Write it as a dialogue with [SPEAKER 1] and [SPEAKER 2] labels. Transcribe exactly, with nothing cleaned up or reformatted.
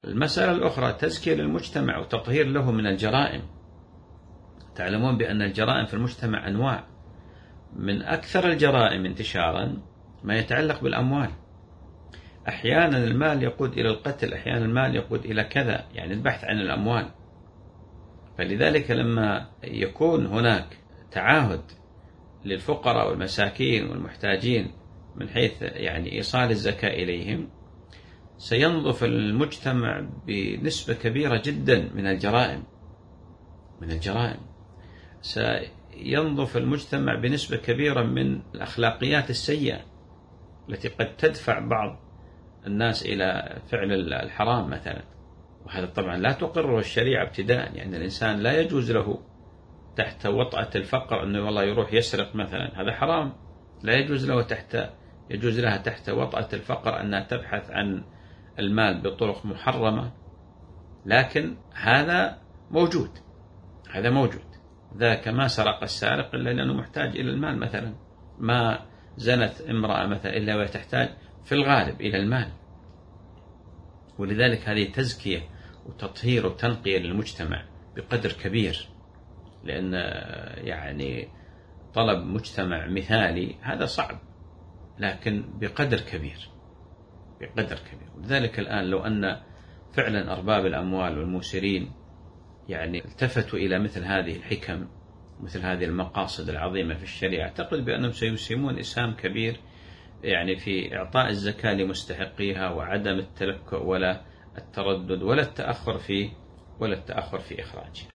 [SPEAKER 1] المسألة الأخرى تزكية للمجتمع وتطهير له من الجرائم. تعلمون بأن الجرائم في المجتمع أنواع، من أكثر الجرائم انتشارا ما يتعلق بالأموال. أحيانا المال يقود إلى القتل، أحيانا المال يقود إلى كذا، يعني البحث عن الأموال. فلذلك لما يكون هناك تعاهد للفقراء والمساكين والمحتاجين من حيث يعني إيصال الزكاة إليهم، سينظف المجتمع بنسبة كبيرة جدا من الجرائم من الجرائم سينظف المجتمع بنسبة كبيرة من الأخلاقيات السيئة التي قد تدفع بعض الناس إلى فعل الحرام مثلا. وهذا طبعا لا تقره الشريعة ابتداء، يعني الإنسان لا يجوز له تحت وطأة الفقر أنه والله يروح يسرق مثلا، هذا حرام. لا يجوز له تحت يجوز لها تحت وطأة الفقر أنها تبحث عن المال بطرق محرمة، لكن هذا موجود هذا موجود ذاك ما سرق السارق إلا لأنه محتاج إلى المال مثلا، ما زنت امرأة مثلا إلا وهي تحتاج في الغالب إلى المال. ولذلك هذه تزكية وتطهير وتنقية للمجتمع بقدر كبير، لأن يعني طلب مجتمع مثالي هذا صعب، لكن بقدر كبير بقدر كبير. ولذلك الآن لو أن فعلا أرباب الأموال والموسرين يعني التفتوا إلى مثل هذه الحكم مثل هذه المقاصد العظيمة في الشريعة، أعتقد بأنهم سيسهمون إسهام كبير يعني في إعطاء الزكاة لمستحقيها، وعدم التلكؤ ولا التردد ولا التأخر في ولا التأخر في إخراجها.